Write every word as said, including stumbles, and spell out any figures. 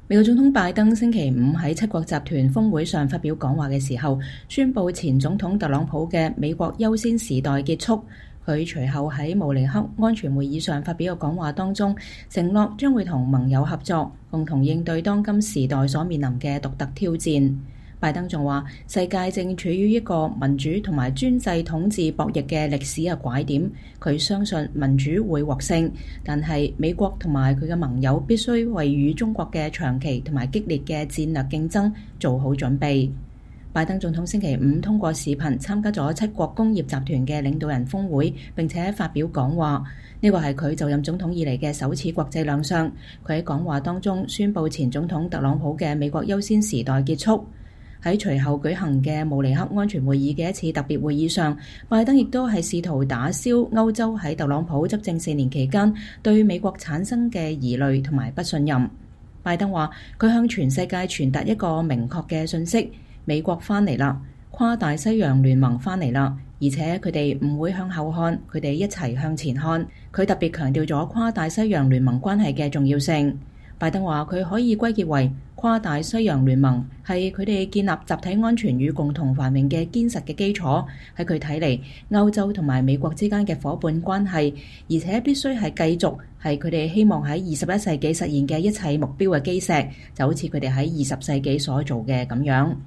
美國總統拜登星期五喺七國集團峰會上發表講話嘅時候，宣布前總統特朗普嘅美國優先時代結束。佢隨後喺慕尼黑安全會議上發表嘅講話當中，承諾將會同盟友合作，共同應對當今時代所面臨嘅獨特挑戰。拜登仲話，世界正處於一個民主同埋專制統治博弈嘅歷史嘅拐點。佢相信民主會獲勝，但係美國同埋佢嘅盟友必須為與中國嘅長期同埋激烈嘅戰略競爭做好準備。拜登總統星期五通過視頻參加咗七國工業集團嘅領導人峰會，並且發表講話。呢個係佢就任總統以嚟嘅首次國際亮相。佢喺講話當中宣布前總統特朗普嘅美國優先時代結束。喺隨後舉行嘅慕尼黑安全會議嘅一次特別會議上，拜登亦都係試圖打消歐洲喺特朗普執政四年期間對美國產生嘅疑慮同埋不信任。拜登話，佢向全世界傳達一個明確嘅訊息：美國返嚟啦，跨大西洋聯盟返嚟啦，而且佢哋唔會向後看，佢哋一齊向前看。佢特別強調咗跨大西洋聯盟關係嘅重要性。拜登話，佢可以歸結為跨大西洋聯盟係佢哋建立集體安全與共同繁榮嘅堅實嘅基礎。喺佢睇嚟，歐洲同埋美國之間嘅夥伴關係，而且必須係繼續係佢哋希望喺二十一世紀實現嘅一切目標嘅基石，就好似佢哋喺二十世紀所做嘅咁樣。